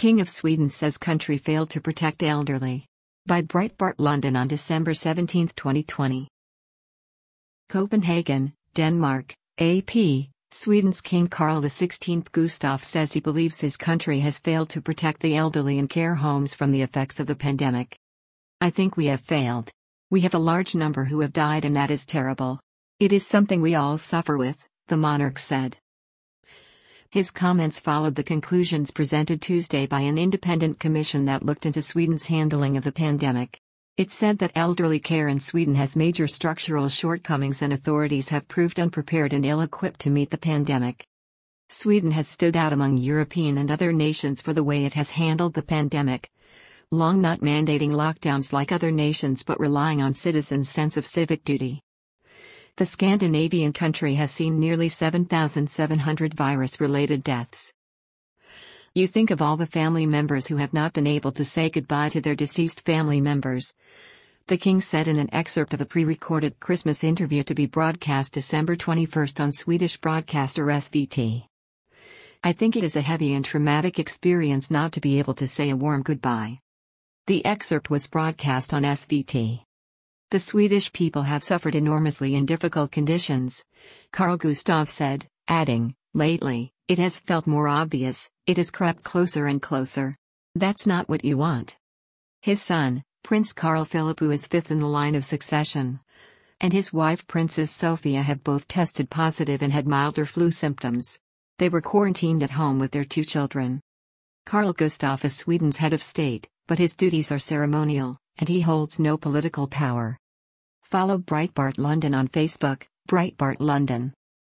King of Sweden says country failed to protect elderly. By Breitbart London on December 17, 2020. Copenhagen, Denmark, AP. Sweden's King Carl XVI Gustaf says he believes his country has failed to protect the elderly in care homes from the effects of the pandemic. I think we have failed. We have a large number who have died, and that is terrible. It is something we all suffer with, the monarch said. His comments followed the conclusions presented Tuesday by an independent commission that looked into Sweden's handling of the pandemic. It said that elderly care in Sweden has major structural shortcomings and authorities have proved unprepared and ill-equipped to meet the pandemic. Sweden has stood out among European and other nations for the way it has handled the pandemic, long not mandating lockdowns like other nations but relying on citizens' sense of civic duty. The Scandinavian country has seen nearly 7,700 virus-related deaths. You think of all the family members who have not been able to say goodbye to their deceased family members, the king said in an excerpt of a pre-recorded Christmas interview to be broadcast December 21 on Swedish broadcaster SVT. I think it is a heavy and traumatic experience not to be able to say a warm goodbye. The excerpt was broadcast on SVT. The Swedish people have suffered enormously in difficult conditions, Carl Gustaf said, adding, lately, it has felt more obvious, it has crept closer and closer. That's not what you want. His son, Prince Carl Philip, who is fifth in the line of succession, and his wife Princess Sofia have both tested positive and had milder flu symptoms. They were quarantined at home with their 2 children. Carl Gustaf is Sweden's head of state, but his duties are ceremonial, and he holds no political power. Follow Breitbart London on Facebook, Breitbart London.